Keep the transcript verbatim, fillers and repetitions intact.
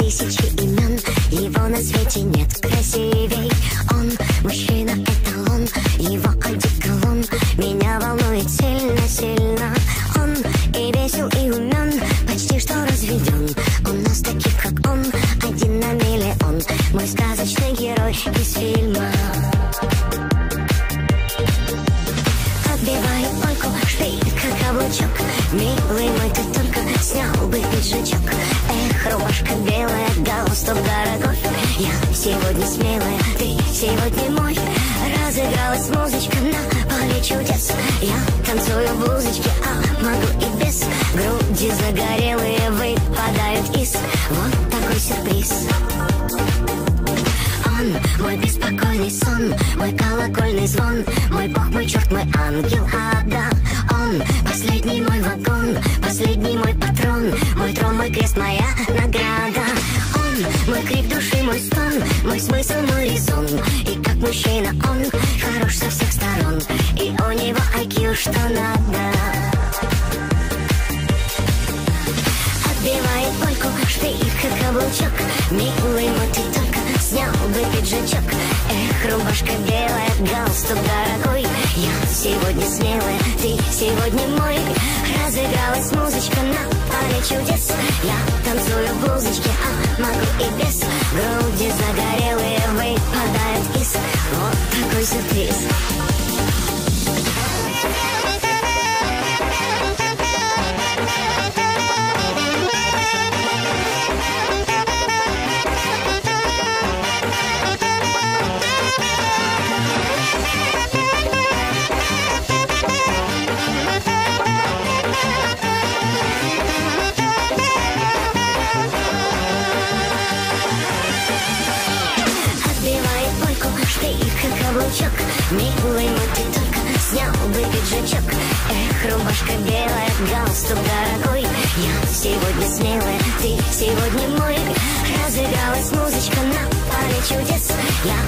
тысячи имен, его на свете нет красивей. Он мужчина, эталон, его одеколон меня волнует сильно-сильно. Он и весел, и умен, почти что разведен. У нас таких, как он, один на миллион. Мой сказочный герой из фильма. Отбиваю польку, шпилька, каблучок. Милый мой, ты только снял бы пиджачок. Эх, рубашка белая, галстук дорогой. Я сегодня смелая, ты сегодня мой. Разыгралась музычка на поле чудес. Я танцую в блузочке, а могу и без. Груди загорелые выпадают из. Вот такой сюрприз. Он мой беспокойный сон, мой колокольный звон, мой бог, мой черт, мой ангел, а да. Он последний мой вагон, последний мой патрон, мой трон, мой крест, моя награда. Он мой крик души, мой стон, мой смысл, мой резон. И как мужчина он хорош со всех сторон, и у него ай кью что надо. Отбивает польку, шпилька, каблучок. Милый мой, ты только снял бы пиджачок. Эх, рубашка белая, галстук дорогой. Я сегодня смелая, ты сегодня мой. Разыгралась музычка на поле чудес. Я танцую в блузочке, а могу и без. Груди загорелые выпадают из. Вот такой сюрприз. Каблучок, милый мой, ты только снял бы пиджачок. Эх, рубашка белая, галстук дорогой. Я сегодня смелая, ты сегодня мой. Разыгралась музычка на поле чудес. Я